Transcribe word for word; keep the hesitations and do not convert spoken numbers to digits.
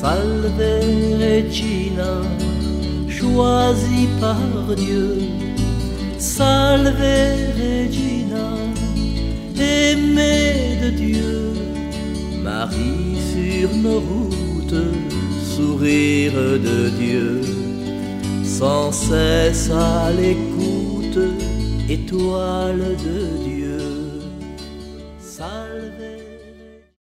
Salve Regina, choisie par Dieu. Salve Regina, aimée de Dieu. Marie sur nos routes, sourire de Dieu. Sans cesse à l'écoute, étoile de Dieu. Salve